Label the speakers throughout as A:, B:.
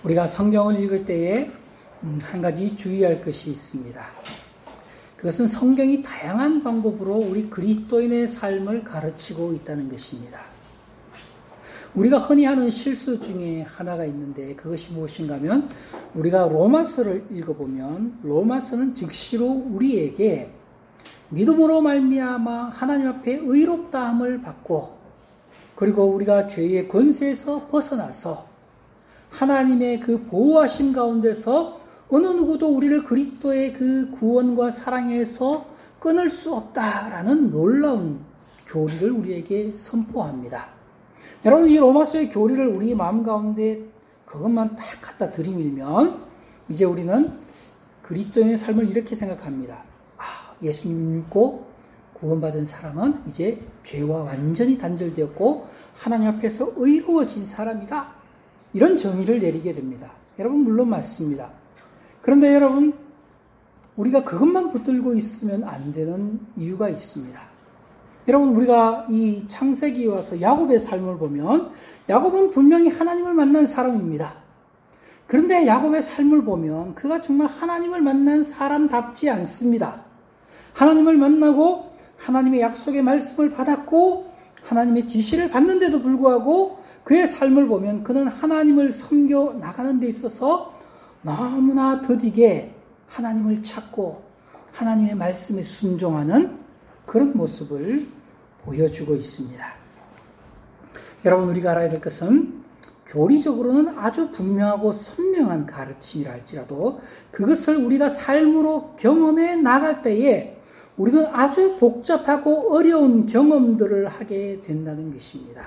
A: 우리가 성경을 읽을 때에 한 가지 주의할 것이 있습니다. 그것은 성경이 다양한 방법으로 우리 그리스도인의 삶을 가르치고 있다는 것입니다. 우리가 흔히 하는 실수 중에 하나가 있는데 그것이 무엇인가 하면 우리가 로마서를 읽어보면 로마서는 즉시로 우리에게 믿음으로 말미암아 하나님 앞에 의롭다함을 받고 그리고 우리가 죄의 권세에서 벗어나서 하나님의 그 보호하심 가운데서 어느 누구도 우리를 그리스도의 그 구원과 사랑에서 끊을 수 없다라는 놀라운 교리를 우리에게 선포합니다. 여러분, 이 로마서의 교리를 우리 마음 가운데 그것만 딱 갖다 들이밀면 이제 우리는 그리스도인의 삶을 이렇게 생각합니다. 예수님 믿고 구원받은 사람은 이제 죄와 완전히 단절되었고 하나님 앞에서 의로워진 사람이다. 이런 정의를 내리게 됩니다. 여러분, 물론 맞습니다. 그런데 여러분, 우리가 그것만 붙들고 있으면 안 되는 이유가 있습니다. 여러분, 우리가 이 창세기에 와서 야곱의 삶을 보면 야곱은 분명히 하나님을 만난 사람입니다. 그런데 야곱의 삶을 보면 그가 정말 하나님을 만난 사람답지 않습니다. 하나님을 만나고 하나님의 약속의 말씀을 받았고 하나님의 지시를 받는데도 불구하고 그의 삶을 보면 그는 하나님을 섬겨 나가는 데 있어서 너무나 더디게 하나님을 찾고 하나님의 말씀에 순종하는 그런 모습을 보여주고 있습니다. 여러분, 우리가 알아야 될 것은 교리적으로는 아주 분명하고 선명한 가르침이라 할지라도 그것을 우리가 삶으로 경험해 나갈 때에 우리는 아주 복잡하고 어려운 경험들을 하게 된다는 것입니다.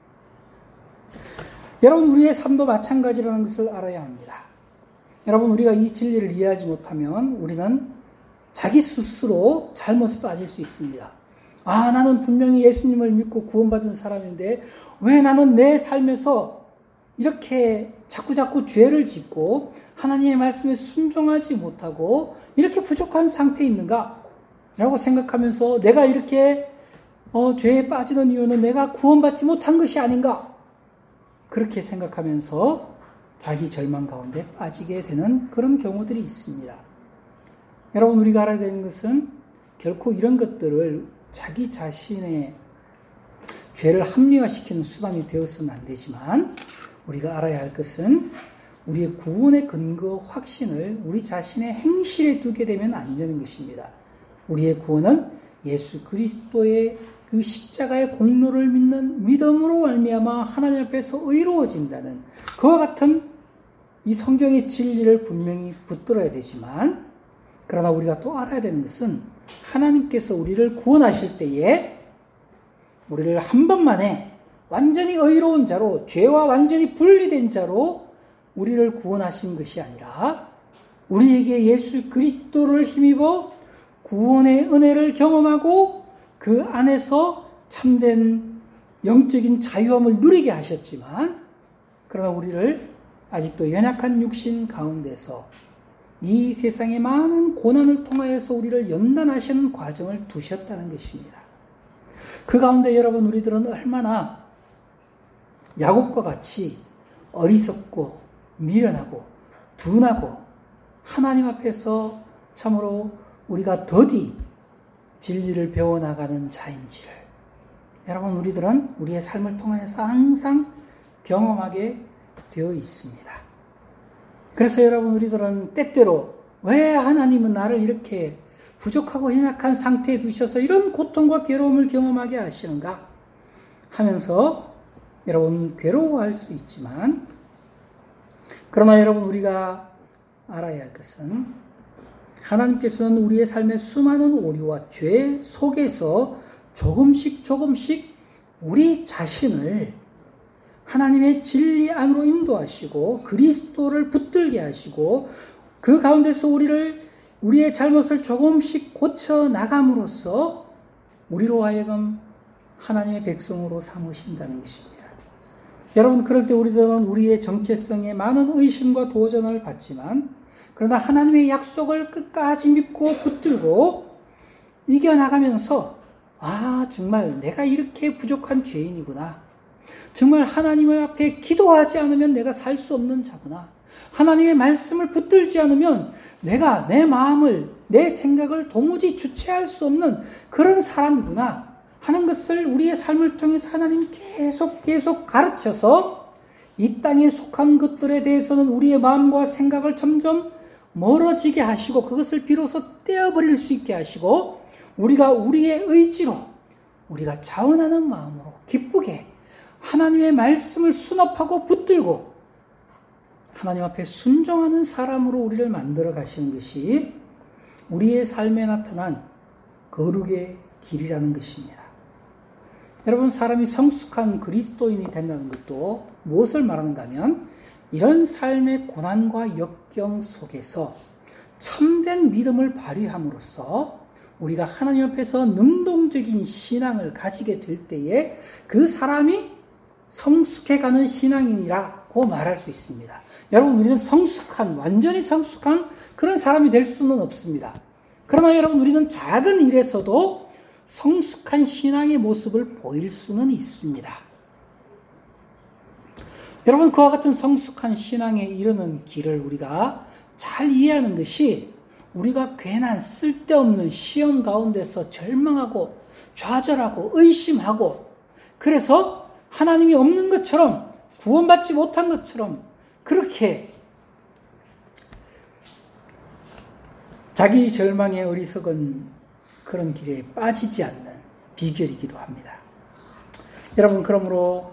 A: 여러분, 우리의 삶도 마찬가지라는 것을 알아야 합니다. 여러분, 우리가 이 진리를 이해하지 못하면 우리는 자기 스스로 잘못에 빠질 수 있습니다. 나는 분명히 예수님을 믿고 구원받은 사람인데 왜 나는 내 삶에서 이렇게 자꾸자꾸 죄를 짓고 하나님의 말씀에 순종하지 못하고 이렇게 부족한 상태에 있는가? 라고 생각하면서 내가 이렇게 죄에 빠지는 이유는 내가 구원받지 못한 것이 아닌가? 그렇게 생각하면서 자기 절망 가운데 빠지게 되는 그런 경우들이 있습니다. 여러분, 우리가 알아야 되는 것은 결코 이런 것들을 자기 자신의 죄를 합리화시키는 수단이 되어서는 안 되지만 우리가 알아야 할 것은 우리의 구원의 근거 확신을 우리 자신의 행실에 두게 되면 안 되는 것입니다. 우리의 구원은 예수 그리스도의 그 십자가의 공로를 믿는 믿음으로 말미암아 하나님 앞에서 의로워진다는 그와 같은 이 성경의 진리를 분명히 붙들어야 되지만 그러나 우리가 또 알아야 되는 것은 하나님께서 우리를 구원하실 때에 우리를 한 번만에 완전히 의로운 자로 죄와 완전히 분리된 자로 우리를 구원하신 것이 아니라 우리에게 예수 그리스도를 힘입어 구원의 은혜를 경험하고 그 안에서 참된 영적인 자유함을 누리게 하셨지만 그러나 우리를 아직도 연약한 육신 가운데서 이 세상의 많은 고난을 통하여서 우리를 연단하시는 과정을 두셨다는 것입니다. 그 가운데 여러분, 우리들은 얼마나 야곱과 같이 어리석고 미련하고 둔하고 하나님 앞에서 참으로 우리가 더디 진리를 배워나가는 자인지를 여러분, 우리들은 우리의 삶을 통해서 항상 경험하게 되어 있습니다. 그래서 여러분, 우리들은 때때로 왜 하나님은 나를 이렇게 부족하고 연약한 상태에 두셔서 이런 고통과 괴로움을 경험하게 하시는가 하면서 여러분 괴로워할 수 있지만 그러나 여러분, 우리가 알아야 할 것은 하나님께서는 우리의 삶의 수많은 오류와 죄 속에서 조금씩 우리 자신을 하나님의 진리 안으로 인도하시고 그리스도를 붙들게 하시고 그 가운데서 우리의 잘못을 조금씩 고쳐 나감으로써 우리로 하여금 하나님의 백성으로 삼으신다는 것입니다. 여러분, 그럴 때 우리들은 우리의 정체성에 많은 의심과 도전을 받지만 그러나 하나님의 약속을 끝까지 믿고 붙들고 이겨나가면서 정말 내가 이렇게 부족한 죄인이구나. 정말 하나님 앞에 기도하지 않으면 내가 살 수 없는 자구나. 하나님의 말씀을 붙들지 않으면 내가 내 마음을, 내 생각을 도무지 주체할 수 없는 그런 사람이구나 하는 것을 우리의 삶을 통해서 하나님이 계속 가르쳐서 이 땅에 속한 것들에 대해서는 우리의 마음과 생각을 점점 멀어지게 하시고 그것을 비로소 떼어버릴 수 있게 하시고 우리가 우리의 의지로 우리가 자원하는 마음으로 기쁘게 하나님의 말씀을 수납하고 붙들고 하나님 앞에 순종하는 사람으로 우리를 만들어 가시는 것이 우리의 삶에 나타난 거룩의 길이라는 것입니다. 여러분, 사람이 성숙한 그리스도인이 된다는 것도 무엇을 말하는가 하면 이런 삶의 고난과 역경 속에서 참된 믿음을 발휘함으로써 우리가 하나님 앞에서 능동적인 신앙을 가지게 될 때에 그 사람이 성숙해가는 신앙인이라고 말할 수 있습니다. 여러분, 우리는 완전히 성숙한 그런 사람이 될 수는 없습니다. 그러나 여러분, 우리는 작은 일에서도 성숙한 신앙의 모습을 보일 수는 있습니다. 여러분, 그와 같은 성숙한 신앙에 이르는 길을 우리가 잘 이해하는 것이 우리가 괜한 쓸데없는 시험 가운데서 절망하고 좌절하고 의심하고 그래서 하나님이 없는 것처럼 구원받지 못한 것처럼 그렇게 자기 절망의 어리석은 그런 길에 빠지지 않는 비결이기도 합니다. 여러분, 그러므로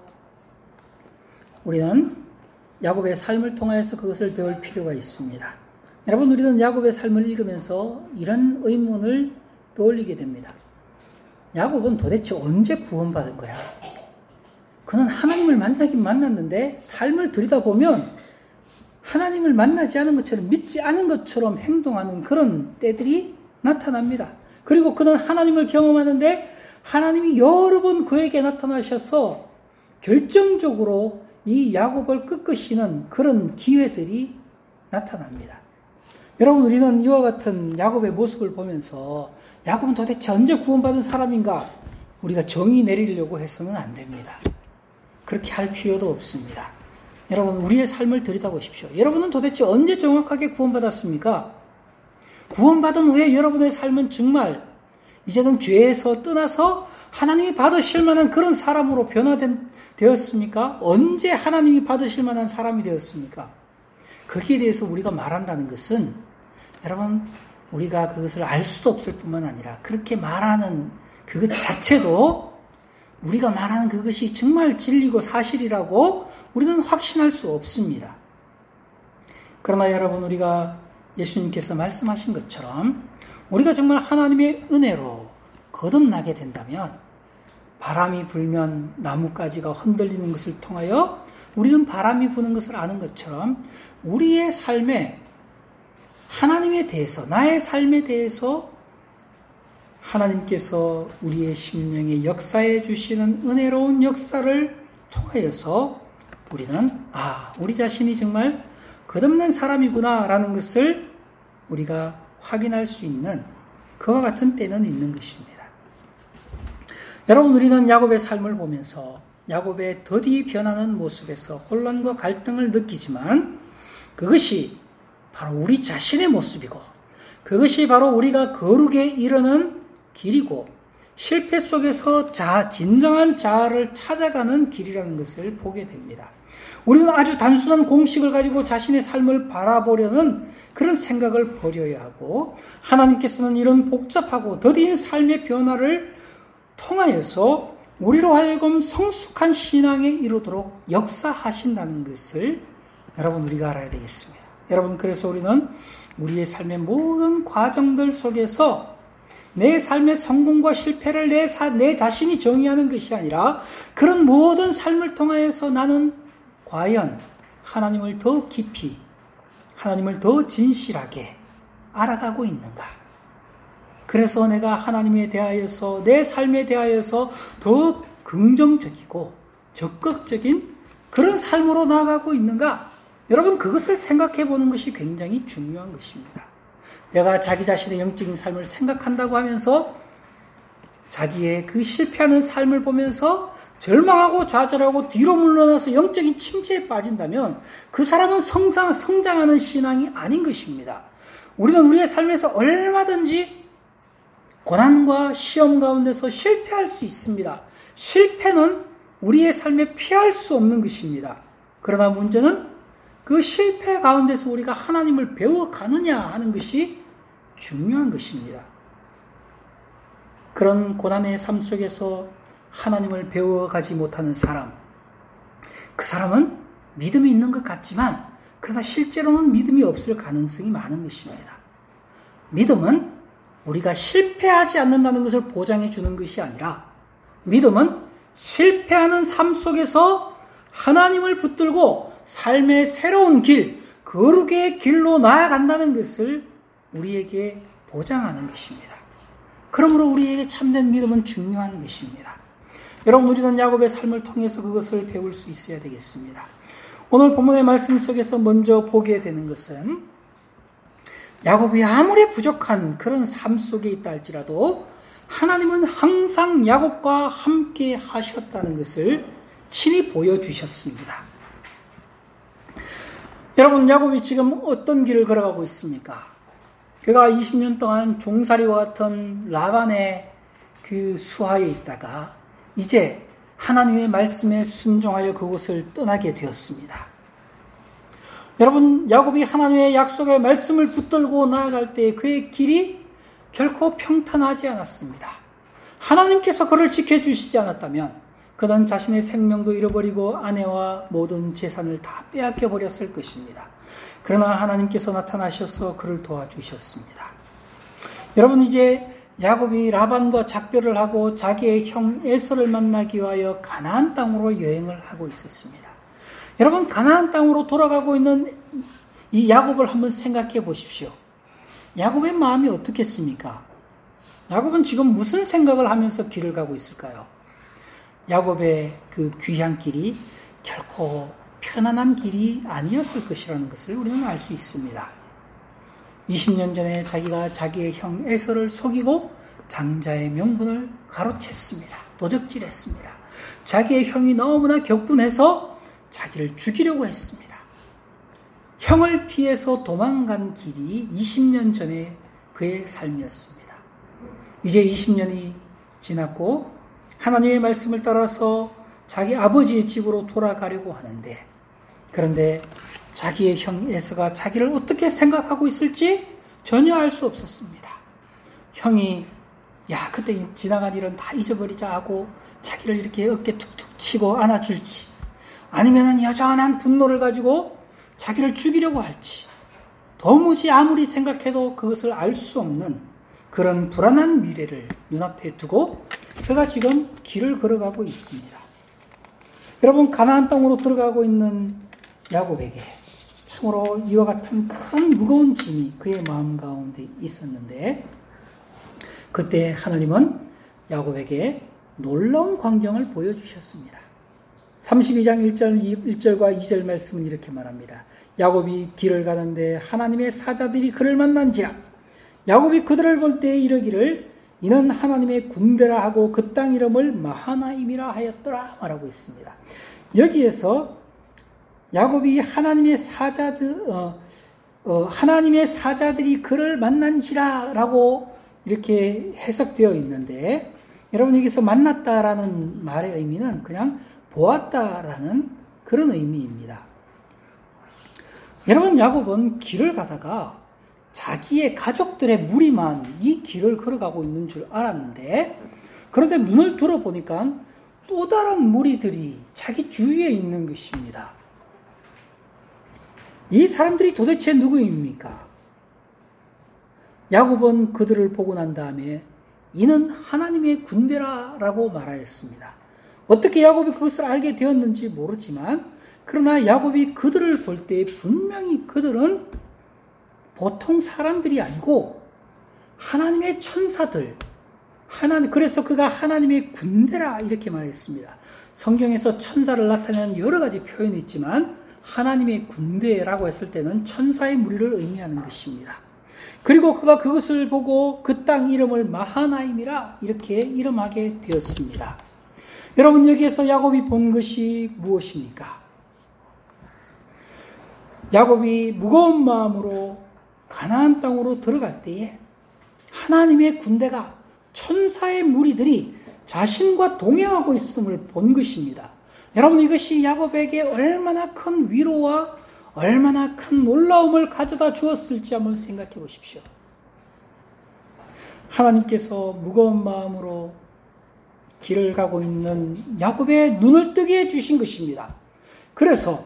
A: 우리는 야곱의 삶을 통해서 그것을 배울 필요가 있습니다. 여러분, 우리는 야곱의 삶을 읽으면서 이런 의문을 떠올리게 됩니다. 야곱은 도대체 언제 구원받은 거야? 그는 하나님을 만나긴 만났는데 삶을 들여다보면 하나님을 만나지 않은 것처럼 믿지 않은 것처럼 행동하는 그런 때들이 나타납니다. 그리고 그는 하나님을 경험하는데 하나님이 여러 번 그에게 나타나셔서 결정적으로 이 야곱을 끄끄시는 그런 기회들이 나타납니다. 여러분, 우리는 이와 같은 야곱의 모습을 보면서 야곱은 도대체 언제 구원받은 사람인가? 우리가 정의 내리려고 해서는 안 됩니다. 그렇게 할 필요도 없습니다. 여러분, 우리의 삶을 들여다보십시오. 여러분은 도대체 언제 정확하게 구원받았습니까? 구원받은 후에 여러분의 삶은 정말 이제는 죄에서 떠나서 하나님이 받으실 만한 그런 사람으로 변화되었습니까? 언제 하나님이 받으실 만한 사람이 되었습니까? 거기에 대해서 우리가 말한다는 것은 여러분, 우리가 그것을 알 수도 없을 뿐만 아니라 그렇게 말하는 그것 자체도 우리가 말하는 그것이 정말 진리고 사실이라고 우리는 확신할 수 없습니다. 그러나 여러분, 우리가 예수님께서 말씀하신 것처럼 우리가 정말 하나님의 은혜로 거듭나게 된다면 바람이 불면 나뭇가지가 흔들리는 것을 통하여 우리는 바람이 부는 것을 아는 것처럼 우리의 삶에 하나님에 대해서, 나의 삶에 대해서 하나님께서 우리의 심령에 역사해 주시는 은혜로운 역사를 통하여서 우리는 우리 자신이 정말 거듭난 사람이구나 라는 것을 우리가 확인할 수 있는 그와 같은 때는 있는 것입니다. 여러분, 우리는 야곱의 삶을 보면서 야곱의 더디 변하는 모습에서 혼란과 갈등을 느끼지만 그것이 바로 우리 자신의 모습이고 그것이 바로 우리가 거룩에 이르는 길이고 실패 속에서 진정한 자아를 찾아가는 길이라는 것을 보게 됩니다. 우리는 아주 단순한 공식을 가지고 자신의 삶을 바라보려는 그런 생각을 버려야 하고 하나님께서는 이런 복잡하고 더딘 삶의 변화를 통하여서 우리로 하여금 성숙한 신앙에 이르도록 역사하신다는 것을 여러분, 우리가 알아야 되겠습니다. 여러분, 그래서 우리는 우리의 삶의 모든 과정들 속에서 내 삶의 성공과 실패를 내 자신이 정의하는 것이 아니라 그런 모든 삶을 통하여서 나는 과연 하나님을 더 깊이, 하나님을 더 진실하게 알아가고 있는가? 그래서 내가 하나님에 대하여서, 내 삶에 대하여서 더 긍정적이고 적극적인 그런 삶으로 나아가고 있는가? 여러분, 그것을 생각해 보는 것이 굉장히 중요한 것입니다. 내가 자기 자신의 영적인 삶을 생각한다고 하면서 자기의 그 실패하는 삶을 보면서 절망하고 좌절하고 뒤로 물러나서 영적인 침체에 빠진다면 그 사람은 성장하는 신앙이 아닌 것입니다. 우리는 우리의 삶에서 얼마든지 고난과 시험 가운데서 실패할 수 있습니다. 실패는 우리의 삶에 피할 수 없는 것입니다. 그러나 문제는 그 실패 가운데서 우리가 하나님을 배워가느냐 하는 것이 중요한 것입니다. 그런 고난의 삶 속에서 하나님을 배워가지 못하는 사람, 그 사람은 믿음이 있는 것 같지만 그러나 실제로는 믿음이 없을 가능성이 많은 것입니다. 믿음은 우리가 실패하지 않는다는 것을 보장해 주는 것이 아니라 믿음은 실패하는 삶 속에서 하나님을 붙들고 삶의 새로운 길, 거룩의 길로 나아간다는 것을 우리에게 보장하는 것입니다. 그러므로 우리에게 참된 믿음은 중요한 것입니다. 여러분, 우리는 야곱의 삶을 통해서 그것을 배울 수 있어야 되겠습니다. 오늘 본문의 말씀 속에서 먼저 보게 되는 것은 야곱이 아무리 부족한 그런 삶 속에 있다 할지라도 하나님은 항상 야곱과 함께 하셨다는 것을 친히 보여주셨습니다. 여러분, 야곱이 지금 어떤 길을 걸어가고 있습니까? 그가 20년 동안 종살이와 같은 라반의 그 수하에 있다가 이제 하나님의 말씀에 순종하여 그곳을 떠나게 되었습니다. 여러분, 야곱이 하나님의 약속의 말씀을 붙들고 나아갈 때 그의 길이 결코 평탄하지 않았습니다. 하나님께서 그를 지켜주시지 않았다면 그는 자신의 생명도 잃어버리고 아내와 모든 재산을 다 빼앗겨 버렸을 것입니다. 그러나 하나님께서 나타나셔서 그를 도와주셨습니다. 여러분, 이제 야곱이 라반과 작별을 하고 자기의 형 에서를 만나기 위하여 가나안 땅으로 여행을 하고 있었습니다. 여러분, 가나안 땅으로 돌아가고 있는 이 야곱을 한번 생각해 보십시오. 야곱의 마음이 어떻겠습니까? 야곱은 지금 무슨 생각을 하면서 길을 가고 있을까요? 야곱의 그 귀한 길이 결코 편안한 길이 아니었을 것이라는 것을 우리는 알 수 있습니다. 20년 전에 자기가 자기의 형 에서를 속이고 장자의 명분을 가로챘습니다. 도적질했습니다. 자기의 형이 너무나 격분해서 자기를 죽이려고 했습니다. 형을 피해서 도망간 길이 20년 전에 그의 삶이었습니다. 이제 20년이 지났고 하나님의 말씀을 따라서 자기 아버지의 집으로 돌아가려고 하는데, 그런데 자기의 형 에서가 자기를 어떻게 생각하고 있을지 전혀 알 수 없었습니다. 형이 야, 그때 지나간 일은 다 잊어버리자 하고 자기를 이렇게 어깨 툭툭 치고 안아줄지, 아니면 여전한 분노를 가지고 자기를 죽이려고 할지, 도무지 아무리 생각해도 그것을 알 수 없는 그런 불안한 미래를 눈앞에 두고 그가 지금 길을 걸어가고 있습니다. 여러분, 가나안 땅으로 들어가고 있는 야곱에게 참으로 이와 같은 큰 무거운 짐이 그의 마음 가운데 있었는데, 그때 하나님은 야곱에게 놀라운 광경을 보여주셨습니다. 32장 1절과 2절 말씀은 이렇게 말합니다. 야곱이 길을 가는데 하나님의 사자들이 그를 만난지라. 야곱이 그들을 볼 때 이르기를 이는 하나님의 군대라 하고 그 땅 이름을 마하나임이라 하였더라 말하고 있습니다. 여기에서 야곱이 하나님의 사자들이 그를 만난지라라고 이렇게 해석되어 있는데, 여러분, 여기서 만났다라는 말의 의미는 그냥 보았다라는 그런 의미입니다. 여러분, 야곱은 길을 가다가 자기의 가족들의 무리만 이 길을 걸어가고 있는 줄 알았는데, 그런데 눈을 들어보니까 또 다른 무리들이 자기 주위에 있는 것입니다. 이 사람들이 도대체 누구입니까? 야곱은 그들을 보고 난 다음에 이는 하나님의 군대라라고 말하였습니다. 어떻게 야곱이 그것을 알게 되었는지 모르지만, 그러나 야곱이 그들을 볼 때 분명히 그들은 보통 사람들이 아니고 하나님의 천사들, 그래서 그가 하나님의 군대라 이렇게 말했습니다. 성경에서 천사를 나타내는 여러 가지 표현이 있지만 하나님의 군대라고 했을 때는 천사의 무리를 의미하는 것입니다. 그리고 그가 그것을 보고 그 땅 이름을 마하나임이라 이렇게 이름하게 되었습니다. 여러분, 여기에서 야곱이 본 것이 무엇입니까? 야곱이 무거운 마음으로 가나안 땅으로 들어갈 때에 하나님의 군대가, 천사의 무리들이 자신과 동행하고 있음을 본 것입니다. 여러분, 이것이 야곱에게 얼마나 큰 위로와 얼마나 큰 놀라움을 가져다 주었을지 한번 생각해 보십시오. 하나님께서 무거운 마음으로 길을 가고 있는 야곱의 눈을 뜨게 해주신 것입니다. 그래서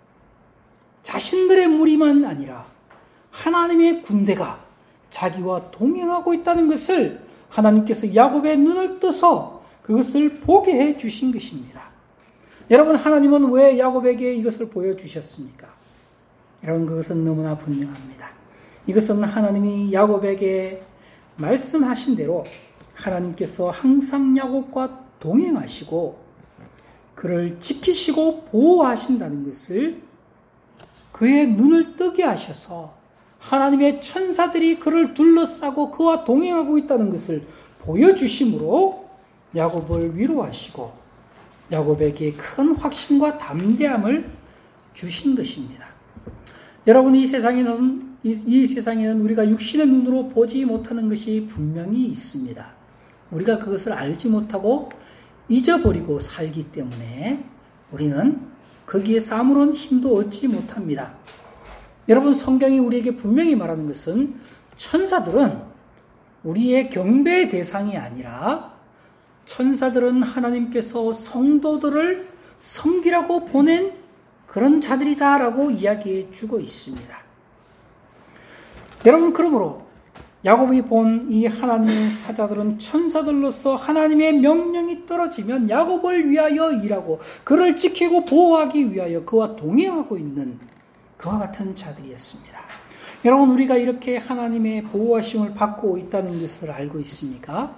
A: 자신들의 무리만 아니라 하나님의 군대가 자기와 동행하고 있다는 것을 하나님께서 야곱의 눈을 떠서 그것을 보게 해 주신 것입니다. 여러분, 하나님은 왜 야곱에게 이것을 보여주셨습니까? 여러분, 그것은 너무나 분명합니다. 이것은 하나님이 야곱에게 말씀하신 대로 하나님께서 항상 야곱과 동행하시고 그를 지키시고 보호하신다는 것을 그의 눈을 뜨게 하셔서 하나님의 천사들이 그를 둘러싸고 그와 동행하고 있다는 것을 보여주심으로 야곱을 위로하시고 야곱에게 큰 확신과 담대함을 주신 것입니다. 여러분, 이 세상에는 우리가 육신의 눈으로 보지 못하는 것이 분명히 있습니다. 우리가 그것을 알지 못하고 잊어버리고 살기 때문에 우리는 거기에서 아무런 힘도 얻지 못합니다. 여러분, 성경이 우리에게 분명히 말하는 것은 천사들은 우리의 경배의 대상이 아니라 천사들은 하나님께서 성도들을 섬기라고 보낸 그런 자들이다라고 이야기해 주고 있습니다. 여러분, 그러므로 야곱이 본 이 하나님의 사자들은 천사들로서 하나님의 명령이 떨어지면 야곱을 위하여 일하고 그를 지키고 보호하기 위하여 그와 동행하고 있는 그와 같은 자들이었습니다. 여러분, 우리가 이렇게 하나님의 보호하심을 받고 있다는 것을 알고 있습니까?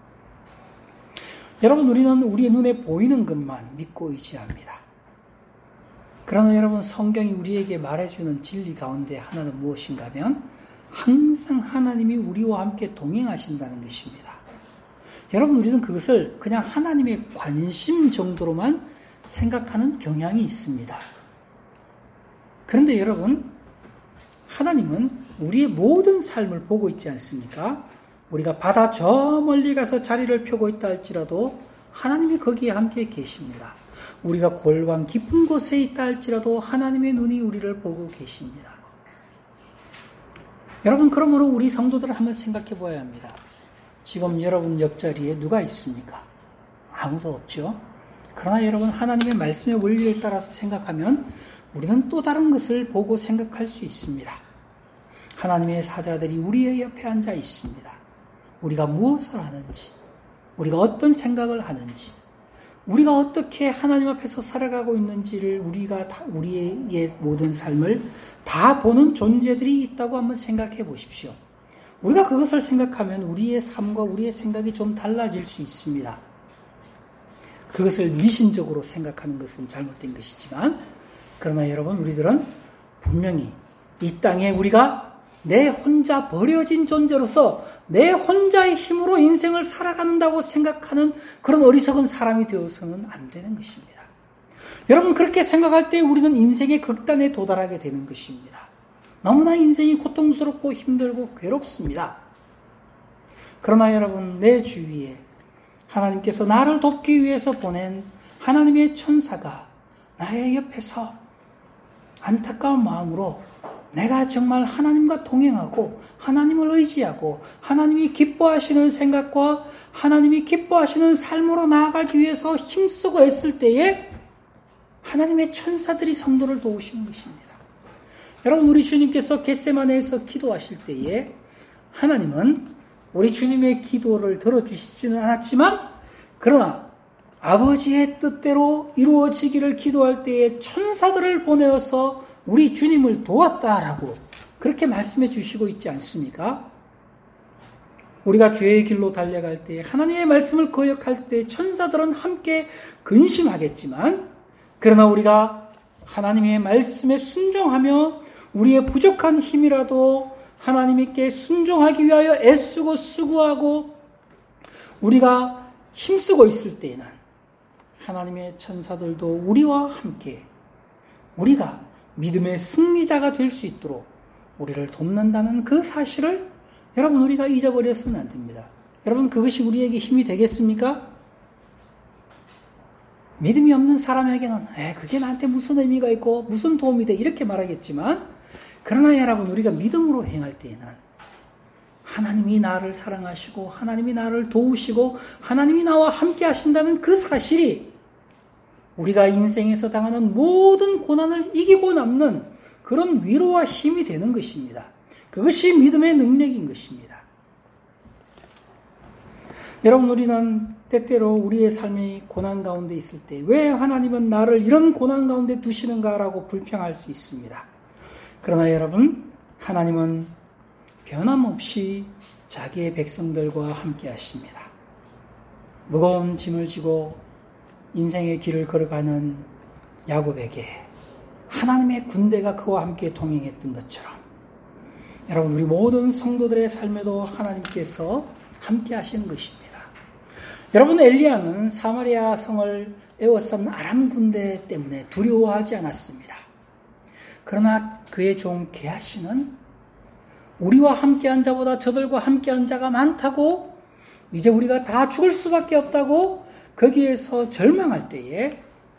A: 여러분, 우리는 우리의 눈에 보이는 것만 믿고 의지합니다. 그러나 여러분, 성경이 우리에게 말해주는 진리 가운데 하나는 무엇인가 하면 항상 하나님이 우리와 함께 동행하신다는 것입니다. 여러분, 우리는 그것을 그냥 하나님의 관심 정도로만 생각하는 경향이 있습니다. 그런데 여러분, 하나님은 우리의 모든 삶을 보고 있지 않습니까? 우리가 바다 저 멀리 가서 자리를 펴고 있다 할지라도 하나님이 거기에 함께 계십니다. 우리가 골방 깊은 곳에 있다 할지라도 하나님의 눈이 우리를 보고 계십니다. 여러분, 그러므로 우리 성도들을 한번 생각해 보아야 합니다. 지금 여러분 옆자리에 누가 있습니까? 아무도 없죠. 그러나 여러분, 하나님의 말씀의 원리를 따라서 생각하면 우리는 또 다른 것을 보고 생각할 수 있습니다. 하나님의 사자들이 우리의 옆에 앉아 있습니다. 우리가 무엇을 하는지, 우리가 어떤 생각을 하는지, 우리가 어떻게 하나님 앞에서 살아가고 있는지를 우리의 모든 삶을 다 보는 존재들이 있다고 한번 생각해 보십시오. 우리가 그것을 생각하면 우리의 삶과 우리의 생각이 좀 달라질 수 있습니다. 그것을 미신적으로 생각하는 것은 잘못된 것이지만, 그러나 여러분, 우리들은 분명히 이 땅에 우리가 내 혼자 버려진 존재로서 내 혼자의 힘으로 인생을 살아간다고 생각하는 그런 어리석은 사람이 되어서는 안 되는 것입니다. 여러분, 그렇게 생각할 때 우리는 인생의 극단에 도달하게 되는 것입니다. 너무나 인생이 고통스럽고 힘들고 괴롭습니다. 그러나 여러분, 내 주위에 하나님께서 나를 돕기 위해서 보낸 하나님의 천사가 나의 옆에서 안타까운 마음으로 내가 정말 하나님과 동행하고 하나님을 의지하고 하나님이 기뻐하시는 생각과 하나님이 기뻐하시는 삶으로 나아가기 위해서 힘쓰고 애쓸 때에 하나님의 천사들이 성도를 도우시는 것입니다. 여러분, 우리 주님께서 겟세마네에서 기도하실 때에 하나님은 우리 주님의 기도를 들어주시지는 않았지만, 그러나 아버지의 뜻대로 이루어지기를 기도할 때에 천사들을 보내어서 우리 주님을 도왔다라고 그렇게 말씀해 주시고 있지 않습니까? 우리가 죄의 길로 달려갈 때, 하나님의 말씀을 거역할 때 천사들은 함께 근심하겠지만, 그러나 우리가 하나님의 말씀에 순종하며 우리의 부족한 힘이라도 하나님께 순종하기 위하여 애쓰고 수고하고 우리가 힘쓰고 있을 때에는 하나님의 천사들도 우리와 함께 우리가 믿음의 승리자가 될 수 있도록 우리를 돕는다는 그 사실을 여러분 우리가 잊어버려서는 안 됩니다. 여러분 그것이 우리에게 힘이 되겠습니까? 믿음이 없는 사람에게는 그게 나한테 무슨 의미가 있고 무슨 도움이 돼 이렇게 말하겠지만 그러나 여러분 우리가 믿음으로 행할 때에는 하나님이 나를 사랑하시고 하나님이 나를 도우시고 하나님이 나와 함께 하신다는 그 사실이 우리가 인생에서 당하는 모든 고난을 이기고 남는 그런 위로와 힘이 되는 것입니다. 그것이 믿음의 능력인 것입니다. 여러분 우리는 때때로 우리의 삶이 고난 가운데 있을 때 왜 하나님은 나를 이런 고난 가운데 두시는가라고 불평할 수 있습니다. 그러나 여러분 하나님은 변함없이 자기의 백성들과 함께 하십니다. 무거운 짐을 지고 인생의 길을 걸어가는 야곱에게 하나님의 군대가 그와 함께 동행했던 것처럼 여러분 우리 모든 성도들의 삶에도 하나님께서 함께 하시는 것입니다. 여러분 엘리야는 사마리아 성을 에워싼 아람 군대 때문에 두려워하지 않았습니다. 그러나 그의 종 게하시는 우리와 함께한 자보다 저들과 함께한 자가 많다고 이제 우리가 다 죽을 수밖에 없다고 거기에서 절망할 때에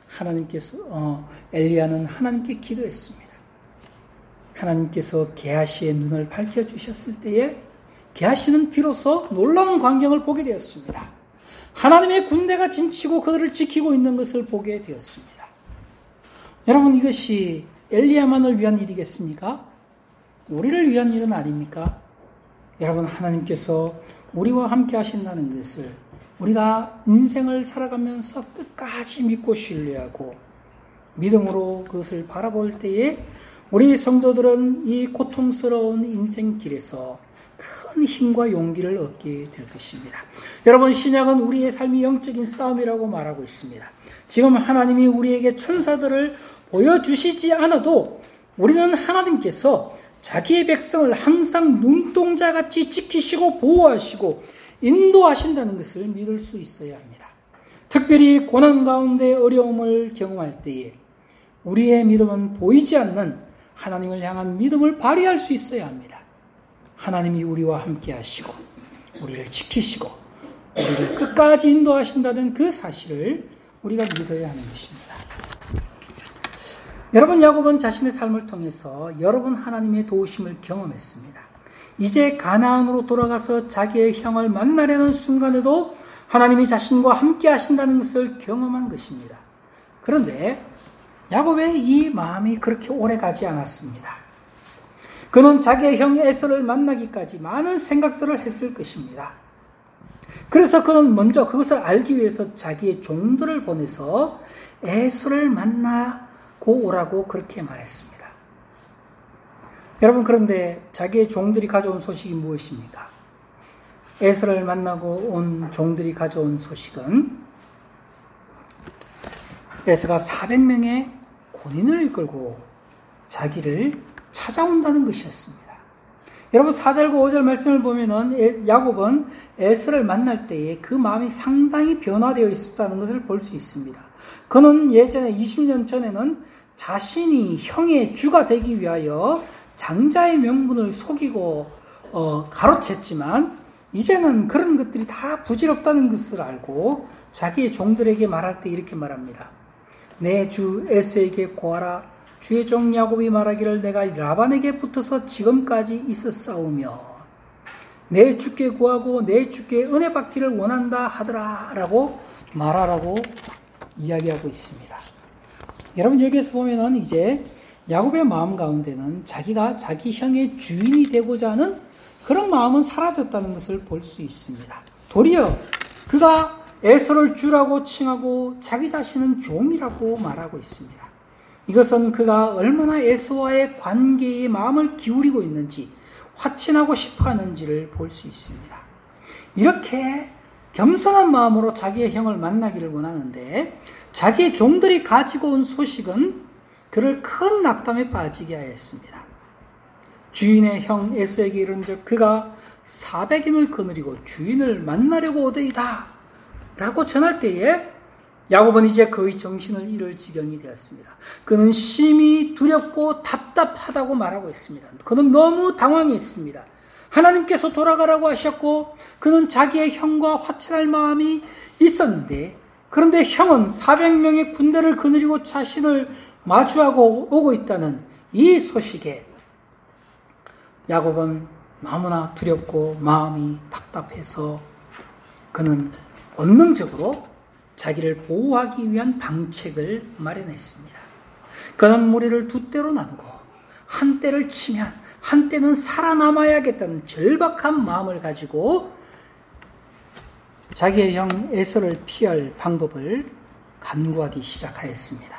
A: 엘리야는 하나님께 기도했습니다. 하나님께서 게하시의 눈을 밝혀주셨을 때에 게하시는 비로소 놀라운 광경을 보게 되었습니다. 하나님의 군대가 진치고 그들을 지키고 있는 것을 보게 되었습니다. 여러분 이것이 엘리야만을 위한 일이겠습니까? 우리를 위한 일은 아닙니까? 여러분 하나님께서 우리와 함께 하신다는 것을 우리가 인생을 살아가면서 끝까지 믿고 신뢰하고 믿음으로 그것을 바라볼 때에 우리 성도들은 이 고통스러운 인생길에서 큰 힘과 용기를 얻게 될 것입니다. 여러분 신약은 우리의 삶이 영적인 싸움이라고 말하고 있습니다. 지금 하나님이 우리에게 천사들을 보여주시지 않아도 우리는 하나님께서 자기의 백성을 항상 눈동자같이 지키시고 보호하시고 인도하신다는 것을 믿을 수 있어야 합니다. 특별히 고난 가운데 어려움을 경험할 때에 우리의 믿음은 보이지 않는 하나님을 향한 믿음을 발휘할 수 있어야 합니다. 하나님이 우리와 함께 하시고 우리를 지키시고 우리를 끝까지 인도하신다는 그 사실을 우리가 믿어야 하는 것입니다. 여러분 야곱은 자신의 삶을 통해서 여러 번 하나님의 도우심을 경험했습니다. 이제 가나안으로 돌아가서 자기의 형을 만나려는 순간에도 하나님이 자신과 함께 하신다는 것을 경험한 것입니다. 그런데 야곱의 이 마음이 그렇게 오래 가지 않았습니다. 그는 자기의 형 에서를 만나기까지 많은 생각들을 했을 것입니다. 그래서 그는 먼저 그것을 알기 위해서 자기의 종들을 보내서 에서를 만나고 오라고 그렇게 말했습니다. 여러분 그런데 자기의 종들이 가져온 소식이 무엇입니까? 에서를 만나고 온 종들이 가져온 소식은 에서가 400명의 군인을 이끌고 자기를 찾아온다는 것이었습니다. 여러분 4절과 5절 말씀을 보면은 야곱은 에서를 만날 때에 그 마음이 상당히 변화되어 있었다는 것을 볼 수 있습니다. 그는 예전에 20년 전에는 자신이 형의 주가 되기 위하여 장자의 명분을 속이고 가로챘지만 이제는 그런 것들이 다 부질없다는 것을 알고 자기의 종들에게 말할 때 이렇게 말합니다. 내 주 에서에게 고하라. 주의 종 야곱이 말하기를 내가 라반에게 붙어서 지금까지 있었사오며 내 주께 구하고 내 주께 은혜 받기를 원한다 하더라 라고 말하라고 이야기하고 있습니다. 여러분 여기에서 보면은 이제 야곱의 마음 가운데는 자기가 자기 형의 주인이 되고자 하는 그런 마음은 사라졌다는 것을 볼 수 있습니다. 도리어 그가 에서를 주라고 칭하고 자기 자신은 종이라고 말하고 있습니다. 이것은 그가 얼마나 에서와의 관계에 마음을 기울이고 있는지 확신하고 싶어 하는지를 볼 수 있습니다. 이렇게 겸손한 마음으로 자기의 형을 만나기를 원하는데 자기의 종들이 가지고 온 소식은 그를 큰 낙담에 빠지게 하였습니다. 주인의 형 에서에게 이른즉 그가 400인을 거느리고 주인을 만나려고 오더이다 라고 전할 때에 야곱은 이제 거의 정신을 잃을 지경이 되었습니다. 그는 심히 두렵고 답답하다고 말하고 있습니다. 그는 너무 당황했습니다. 하나님께서 돌아가라고 하셨고 그는 자기의 형과 화친할 마음이 있었는데, 그런데 형은 400명의 군대를 거느리고 자신을 마주하고 오고 있다는 이 소식에 야곱은 너무나 두렵고 마음이 답답해서 그는 본능적으로 자기를 보호하기 위한 방책을 마련했습니다. 그는 무리를 두 떼로 나누고 한 떼를 치면 한 떼는 살아남아야겠다는 절박한 마음을 가지고 자기의 형 에서를 피할 방법을 간구하기 시작하였습니다.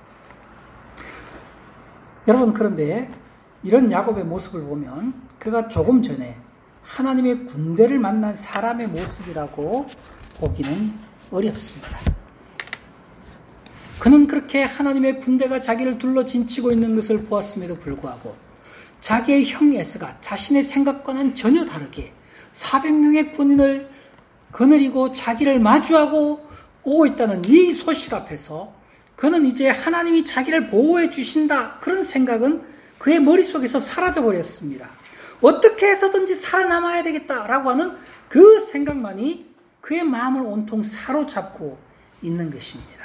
A: 여러분, 그런데 이런 야곱의 모습을 보면 그가 조금 전에 하나님의 군대를 만난 사람의 모습이라고 보기는 어렵습니다. 그는 그렇게 하나님의 군대가 자기를 둘러 진치고 있는 것을 보았음에도 불구하고 자기의 형 에서가 자신의 생각과는 전혀 다르게 400명의 군인을 거느리고 자기를 마주하고 오고 있다는 이 소식 앞에서 그는 이제 하나님이 자기를 보호해 주신다, 그런 생각은 그의 머릿속에서 사라져버렸습니다. 어떻게 해서든지 살아남아야 되겠다라고 하는 그 생각만이 그의 마음을 온통 사로잡고 있는 것입니다.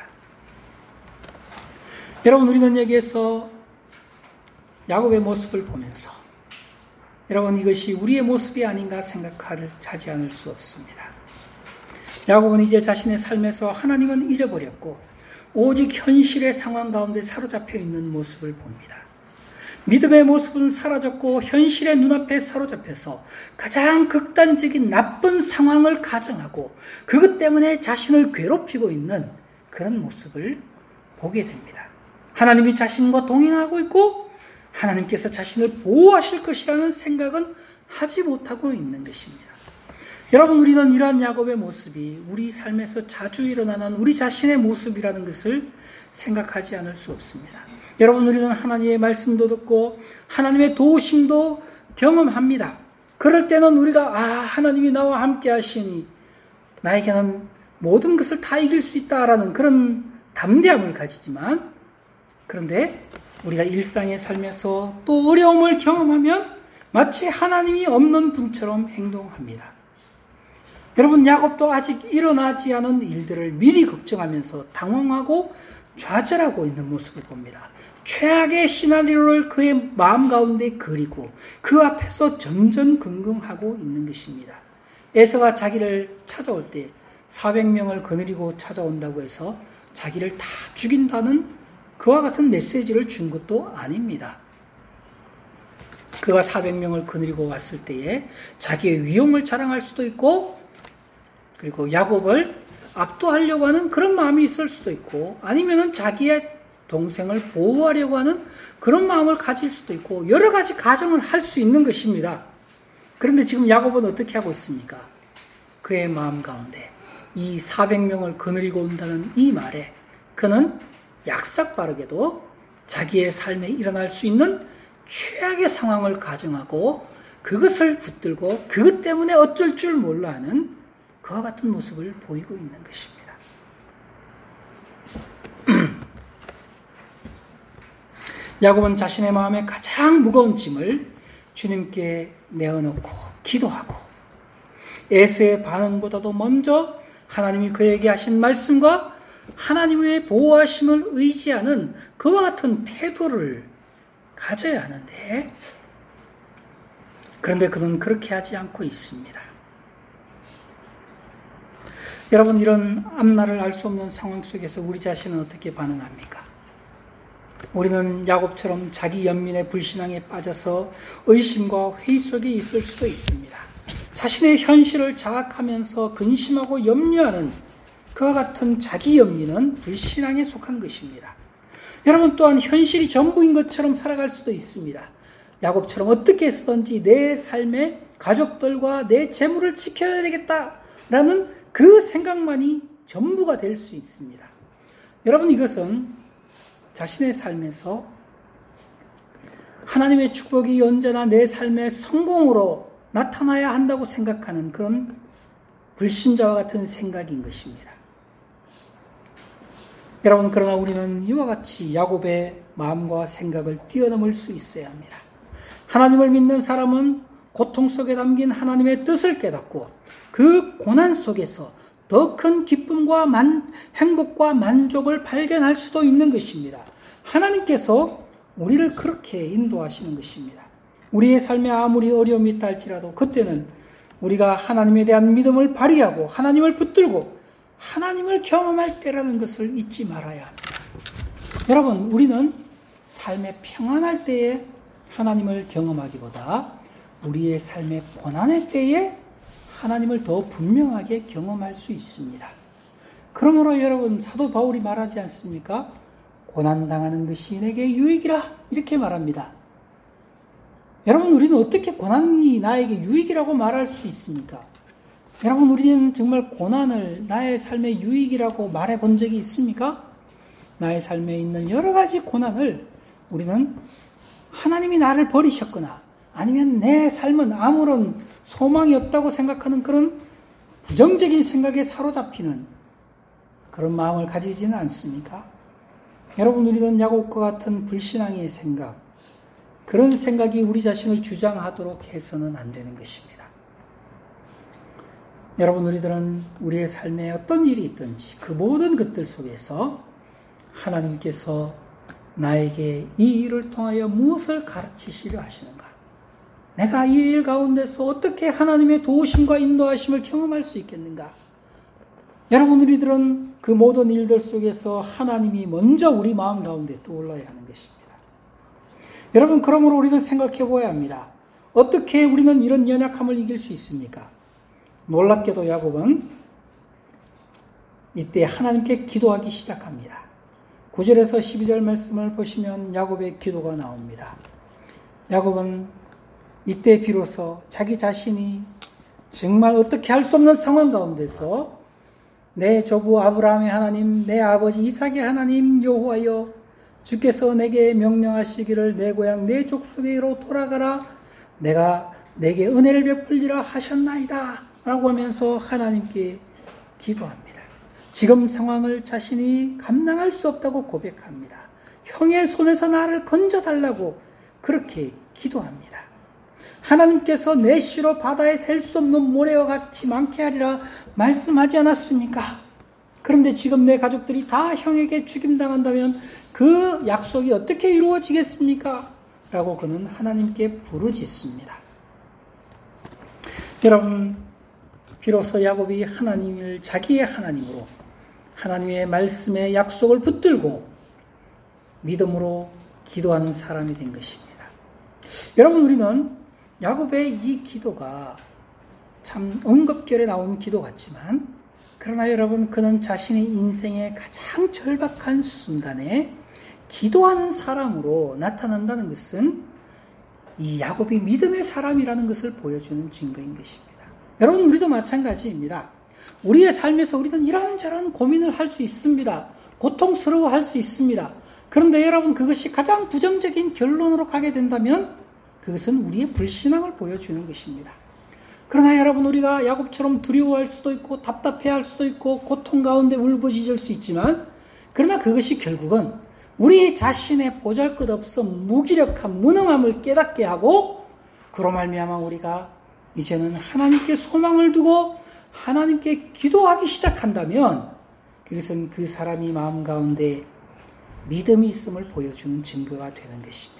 A: 여러분, 우리는 여기에서 야곱의 모습을 보면서 여러분, 이것이 우리의 모습이 아닌가 생각하지 않을 수 없습니다. 야곱은 이제 자신의 삶에서 하나님은 잊어버렸고 오직 현실의 상황 가운데 사로잡혀 있는 모습을 봅니다. 믿음의 모습은 사라졌고 현실의 눈앞에 사로잡혀서 가장 극단적인 나쁜 상황을 가정하고 그것 때문에 자신을 괴롭히고 있는 그런 모습을 보게 됩니다. 하나님이 자신과 동행하고 있고 하나님께서 자신을 보호하실 것이라는 생각은 하지 못하고 있는 것입니다. 여러분, 우리는 이러한 야곱의 모습이 우리 삶에서 자주 일어나는 우리 자신의 모습이라는 것을 생각하지 않을 수 없습니다. 여러분, 우리는 하나님의 말씀도 듣고 하나님의 도우심도 경험합니다. 그럴 때는 우리가 하나님이 나와 함께 하시니 나에게는 모든 것을 다 이길 수 있다라는 그런 담대함을 가지지만, 그런데 우리가 일상의 삶에서 또 어려움을 경험하면 마치 하나님이 없는 분처럼 행동합니다. 여러분, 야곱도 아직 일어나지 않은 일들을 미리 걱정하면서 당황하고 좌절하고 있는 모습을 봅니다. 최악의 시나리오를 그의 마음 가운데 그리고 그 앞에서 전전긍긍하고 있는 것입니다. 에서가 자기를 찾아올 때 400명을 거느리고 찾아온다고 해서 자기를 다 죽인다는 그와 같은 메시지를 준 것도 아닙니다. 그가 400명을 거느리고 왔을 때에 자기의 위용을 자랑할 수도 있고, 그리고 야곱을 압도하려고 하는 그런 마음이 있을 수도 있고, 아니면은 자기의 동생을 보호하려고 하는 그런 마음을 가질 수도 있고, 여러 가지 가정을 할 수 있는 것입니다. 그런데 지금 야곱은 어떻게 하고 있습니까? 그의 마음 가운데 이 400명을 거느리고 온다는 이 말에 그는 약삭빠르게도 자기의 삶에 일어날 수 있는 최악의 상황을 가정하고 그것을 붙들고 그것 때문에 어쩔 줄 몰라 하는 그와 같은 모습을 보이고 있는 것입니다. 야곱은 자신의 마음에 가장 무거운 짐을 주님께 내어놓고 기도하고 에서의 반응보다도 먼저 하나님이 그에게 하신 말씀과 하나님의 보호하심을 의지하는 그와 같은 태도를 가져야 하는데, 그런데 그는 그렇게 하지 않고 있습니다. 여러분, 이런 앞날을 알 수 없는 상황 속에서 우리 자신은 어떻게 반응합니까? 우리는 야곱처럼 자기 연민의 불신앙에 빠져서 의심과 회의 속에 있을 수도 있습니다. 자신의 현실을 자각하면서 근심하고 염려하는 그와 같은 자기 연민은 불신앙에 속한 것입니다. 여러분, 또한 현실이 전부인 것처럼 살아갈 수도 있습니다. 야곱처럼 어떻게 해서든지 내 삶의 가족들과 내 재물을 지켜야 되겠다라는 그 생각만이 전부가 될 수 있습니다. 여러분, 이것은 자신의 삶에서 하나님의 축복이 언제나 내 삶의 성공으로 나타나야 한다고 생각하는 그런 불신자와 같은 생각인 것입니다. 여러분, 그러나 우리는 이와 같이 야곱의 마음과 생각을 뛰어넘을 수 있어야 합니다. 하나님을 믿는 사람은 고통 속에 담긴 하나님의 뜻을 깨닫고 그 고난 속에서 더 큰 기쁨과 행복과 만족을 발견할 수도 있는 것입니다. 하나님께서 우리를 그렇게 인도하시는 것입니다. 우리의 삶에 아무리 어려움이 있다 할지라도 그때는 우리가 하나님에 대한 믿음을 발휘하고 하나님을 붙들고 하나님을 경험할 때라는 것을 잊지 말아야 합니다. 여러분, 우리는 삶에 평안할 때에 하나님을 경험하기보다 우리의 삶의 고난의 때에 하나님을 더 분명하게 경험할 수 있습니다. 그러므로 여러분, 사도 바울이 말하지 않습니까? 고난당하는 것이 내게 유익이라, 이렇게 말합니다. 여러분, 우리는 어떻게 고난이 나에게 유익이라고 말할 수 있습니까? 여러분, 우리는 정말 고난을 나의 삶의 유익이라고 말해 본 적이 있습니까? 나의 삶에 있는 여러 가지 고난을 우리는 하나님이 나를 버리셨거나 아니면 내 삶은 아무런 소망이 없다고 생각하는 그런 부정적인 생각에 사로잡히는 그런 마음을 가지지는 않습니까? 여러분, 우리는 야곱과 같은 불신앙의 생각, 그런 생각이 우리 자신을 주장하도록 해서는 안 되는 것입니다. 여러분, 우리들은 우리의 삶에 어떤 일이 있든지 그 모든 것들 속에서 하나님께서 나에게 이 일을 통하여 무엇을 가르치시려 하시는가? 내가 이 일 가운데서 어떻게 하나님의 도우심과 인도하심을 경험할 수 있겠는가? 여러분, 우리들은 그 모든 일들 속에서 하나님이 먼저 우리 마음 가운데 떠올라야 하는 것입니다. 여러분, 그러므로 우리는 생각해 보아야 합니다. 어떻게 우리는 이런 연약함을 이길 수 있습니까? 놀랍게도 야곱은 이때 하나님께 기도하기 시작합니다. 9절에서 12절 말씀을 보시면 야곱의 기도가 나옵니다. 야곱은 이때 비로소 자기 자신이 정말 어떻게 할 수 없는 상황 가운데서 내 조부 아브라함의 하나님, 내 아버지 이삭의 하나님 여호와여, 주께서 내게 명령하시기를 내 고향 내 족속에로 돌아가라, 내가 내게 은혜를 베풀리라 하셨나이다 라고 하면서 하나님께 기도합니다. 지금 상황을 자신이 감당할 수 없다고 고백합니다. 형의 손에서 나를 건져달라고 그렇게 기도합니다. 하나님께서 내 씨로 바다에 셀 수 없는 모래와 같이 많게 하리라 말씀하지 않았습니까? 그런데 지금 내 가족들이 다 형에게 죽임당한다면 그 약속이 어떻게 이루어지겠습니까? 라고 그는 하나님께 부르짖습니다. 여러분, 비로소 야곱이 하나님을 자기의 하나님으로 하나님의 말씀의 약속을 붙들고 믿음으로 기도하는 사람이 된 것입니다. 여러분, 우리는 야곱의 이 기도가 참 응급결에 나온 기도 같지만, 그러나 여러분, 그는 자신의 인생의 가장 절박한 순간에 기도하는 사람으로 나타난다는 것은 이 야곱이 믿음의 사람이라는 것을 보여주는 증거인 것입니다. 여러분, 우리도 마찬가지입니다. 우리의 삶에서 우리는 이런저런 고민을 할 수 있습니다. 고통스러워할 수 있습니다. 그런데 여러분, 그것이 가장 부정적인 결론으로 가게 된다면 그것은 우리의 불신앙을 보여주는 것입니다. 그러나 여러분, 우리가 야곱처럼 두려워할 수도 있고 답답해할 수도 있고 고통 가운데 울부짖을 수 있지만, 그러나 그것이 결국은 우리 자신의 보잘것없음, 무기력함, 무능함을 깨닫게 하고, 그로 말미암아 우리가 이제는 하나님께 소망을 두고 하나님께 기도하기 시작한다면 그것은 그 사람이 마음 가운데 믿음이 있음을 보여주는 증거가 되는 것입니다.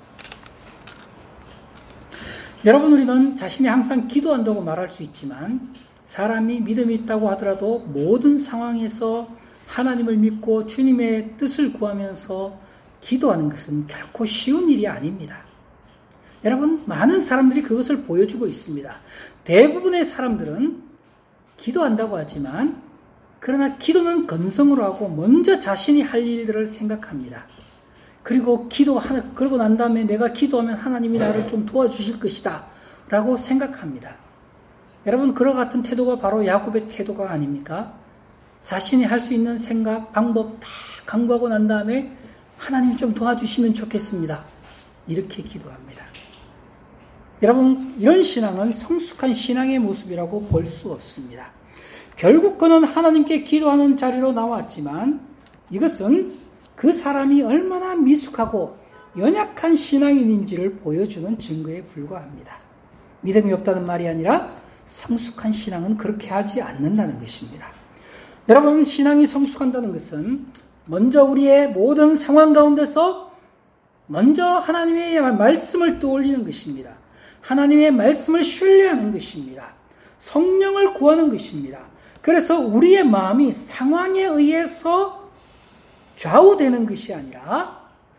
A: 여러분, 우리는 자신이 항상 기도한다고 말할 수 있지만 사람이 믿음이 있다고 하더라도 모든 상황에서 하나님을 믿고 주님의 뜻을 구하면서 기도하는 것은 결코 쉬운 일이 아닙니다. 여러분, 많은 사람들이 그것을 보여주고 있습니다. 대부분의 사람들은 기도한다고 하지만, 그러나 기도는 건성으로 하고 먼저 자신이 할 일들을 생각합니다. 그리고 그러고 난 다음에 내가 기도하면 하나님이 나를 좀 도와주실 것이다 라고 생각합니다. 여러분, 그와 같은 태도가 바로 야곱의 태도가 아닙니까? 자신이 할 수 있는 생각, 방법 다 강구하고 난 다음에 하나님 좀 도와주시면 좋겠습니다. 이렇게 기도합니다. 여러분, 이런 신앙은 성숙한 신앙의 모습이라고 볼 수 없습니다. 결국 그는 하나님께 기도하는 자리로 나왔지만 이것은 그 사람이 얼마나 미숙하고 연약한 신앙인인지를 보여주는 증거에 불과합니다. 믿음이 없다는 말이 아니라 성숙한 신앙은 그렇게 하지 않는다는 것입니다. 여러분, 신앙이 성숙한다는 것은 먼저 우리의 모든 상황 가운데서 먼저 하나님의 말씀을 떠올리는 것입니다. 하나님의 말씀을 신뢰하는 것입니다. 성령을 구하는 것입니다. 그래서 우리의 마음이 상황에 의해서 좌우되는 것이 아니라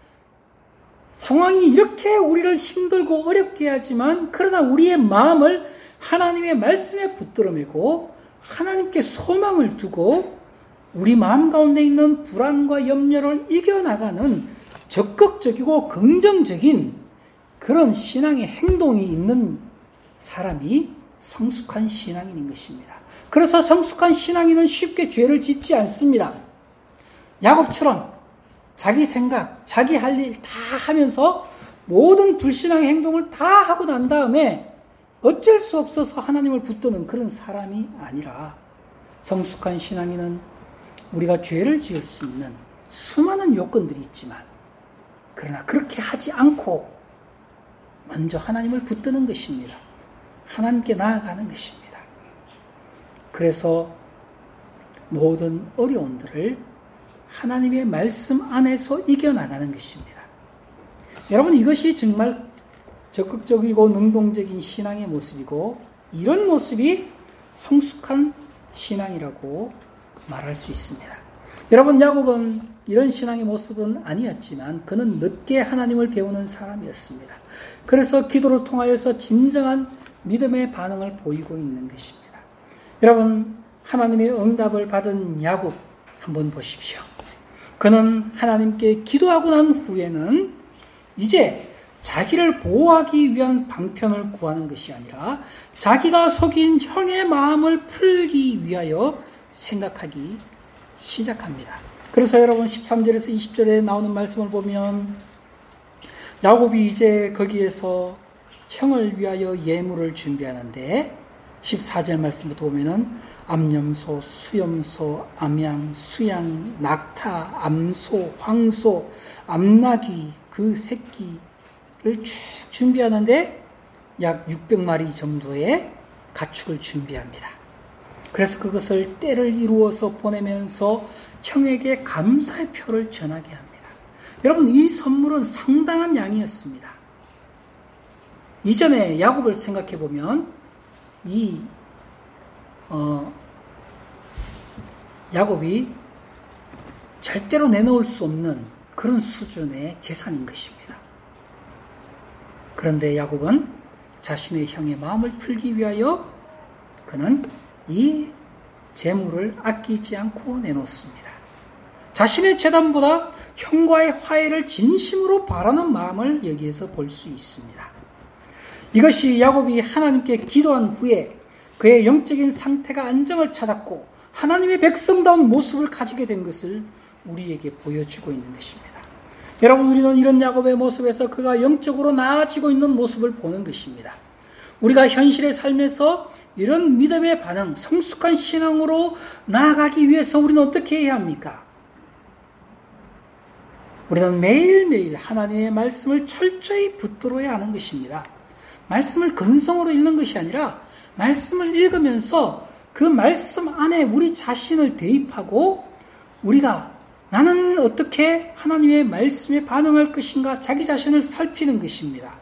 A: 상황이 이렇게 우리를 힘들고 어렵게 하지만 그러나 우리의 마음을 하나님의 말씀에 붙들어 매고 하나님께 소망을 두고 우리 마음 가운데 있는 불안과 염려를 이겨나가는 적극적이고 긍정적인 그런 신앙의 행동이 있는 사람이 성숙한 신앙인인 것입니다. 그래서 성숙한 신앙인은 쉽게 죄를 짓지 않습니다. 야곱처럼 자기 생각, 자기 할 일 다 하면서 모든 불신앙의 행동을 다 하고 난 다음에 어쩔 수 없어서 하나님을 붙드는 그런 사람이 아니라 성숙한 신앙인은 우리가 죄를 지을 수 있는 수많은 요건들이 있지만 그러나 그렇게 하지 않고 먼저 하나님을 붙드는 것입니다. 하나님께 나아가는 것입니다. 그래서 모든 어려움들을 하나님의 말씀 안에서 이겨나가는 것입니다. 여러분, 이것이 정말 적극적이고 능동적인 신앙의 모습이고 이런 모습이 성숙한 신앙이라고 말할 수 있습니다. 여러분, 야곱은 이런 신앙의 모습은 아니었지만 그는 늦게 하나님을 배우는 사람이었습니다. 그래서 기도를 통하여서 진정한 믿음의 반응을 보이고 있는 것입니다. 여러분, 하나님의 응답을 받은 야곱 한번 보십시오. 그는 하나님께 기도하고 난 후에는 이제 자기를 보호하기 위한 방편을 구하는 것이 아니라 자기가 속인 형의 마음을 풀기 위하여 생각하기 시작합니다. 그래서 여러분 13절에서 20절에 나오는 말씀을 보면 야곱이 이제 거기에서 형을 위하여 예물을 준비하는데 14절 말씀부터 보면은 암염소, 수염소, 암양, 수양, 낙타, 암소, 황소, 암나귀 그 새끼를 쭉 준비하는데 약 600마리 정도의 가축을 준비합니다. 그래서 그것을 때를 이루어서 보내면서 형에게 감사의 표를 전하게 합니다. 여러분, 이 선물은 상당한 양이었습니다. 이전에 야곱을 생각해 보면 야곱이 절대로 내놓을 수 없는 그런 수준의 재산인 것입니다. 그런데 야곱은 자신의 형의 마음을 풀기 위하여 그는 이 재물을 아끼지 않고 내놓습니다. 자신의 재단보다 형과의 화해를 진심으로 바라는 마음을 여기에서 볼 수 있습니다. 이것이 야곱이 하나님께 기도한 후에 그의 영적인 상태가 안정을 찾았고 하나님의 백성다운 모습을 가지게 된 것을 우리에게 보여주고 있는 것입니다. 여러분, 우리는 이런 야곱의 모습에서 그가 영적으로 나아지고 있는 모습을 보는 것입니다. 우리가 현실의 삶에서 이런 믿음의 반응, 성숙한 신앙으로 나아가기 위해서 우리는 어떻게 해야 합니까? 우리는 매일매일 하나님의 말씀을 철저히 붙들어야 하는 것입니다. 말씀을 근성으로 읽는 것이 아니라 말씀을 읽으면서 그 말씀 안에 우리 자신을 대입하고 우리가 나는 어떻게 하나님의 말씀에 반응할 것인가 자기 자신을 살피는 것입니다.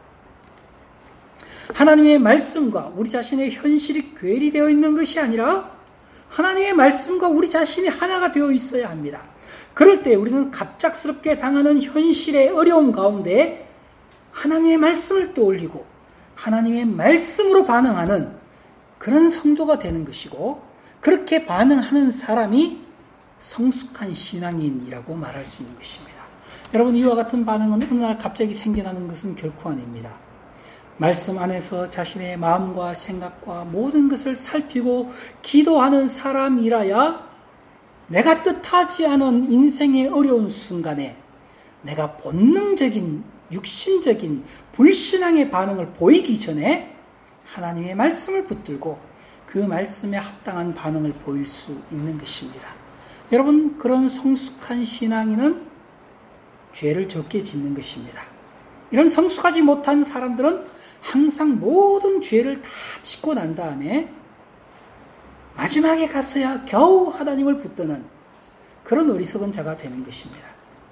A: 하나님의 말씀과 우리 자신의 현실이 괴리되어 있는 것이 아니라 하나님의 말씀과 우리 자신이 하나가 되어 있어야 합니다. 그럴 때 우리는 갑작스럽게 당하는 현실의 어려움 가운데 하나님의 말씀을 떠올리고 하나님의 말씀으로 반응하는 그런 성도가 되는 것이고, 그렇게 반응하는 사람이 성숙한 신앙인이라고 말할 수 있는 것입니다. 여러분, 이와 같은 반응은 어느 날 갑자기 생겨나는 것은 결코 아닙니다. 말씀 안에서 자신의 마음과 생각과 모든 것을 살피고 기도하는 사람이라야 내가 뜻하지 않은 인생의 어려운 순간에 내가 본능적인 육신적인 불신앙의 반응을 보이기 전에 하나님의 말씀을 붙들고 그 말씀에 합당한 반응을 보일 수 있는 것입니다. 여러분, 그런 성숙한 신앙인은 죄를 적게 짓는 것입니다. 이런 성숙하지 못한 사람들은 항상 모든 죄를 다 짓고 난 다음에 마지막에 가서야 겨우 하나님을 붙드는 그런 어리석은 자가 되는 것입니다.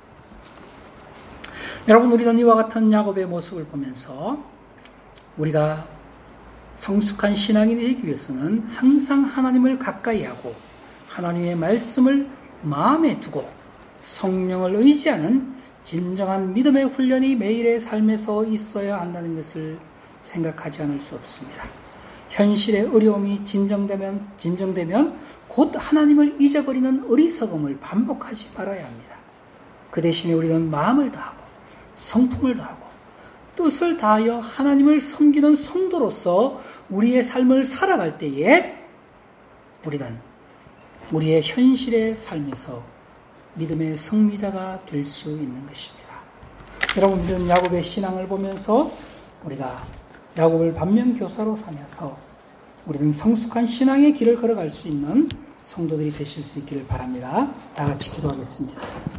A: 여러분, 우리는 이와 같은 야곱의 모습을 보면서 우리가 성숙한 신앙인이 되기 위해서는 항상 하나님을 가까이 하고 하나님의 말씀을 마음에 두고 성령을 의지하는 진정한 믿음의 훈련이 매일의 삶에서 있어야 한다는 것을 생각하지 않을 수 없습니다. 현실의 어려움이 진정되면 곧 하나님을 잊어버리는 어리석음을 반복하지 말아야 합니다. 그 대신에 우리는 마음을 다하고 성품을 다하고 뜻을 다하여 하나님을 섬기는 성도로서 우리의 삶을 살아갈 때에 우리는 우리의 현실의 삶에서 믿음의 승리자가 될 수 있는 것입니다. 여러분, 우리는 야곱의 신앙을 보면서 우리가 야곱을 반면교사로 삼아서 우리는 성숙한 신앙의 길을 걸어갈 수 있는 성도들이 되실 수 있기를 바랍니다. 다 같이 기도하겠습니다.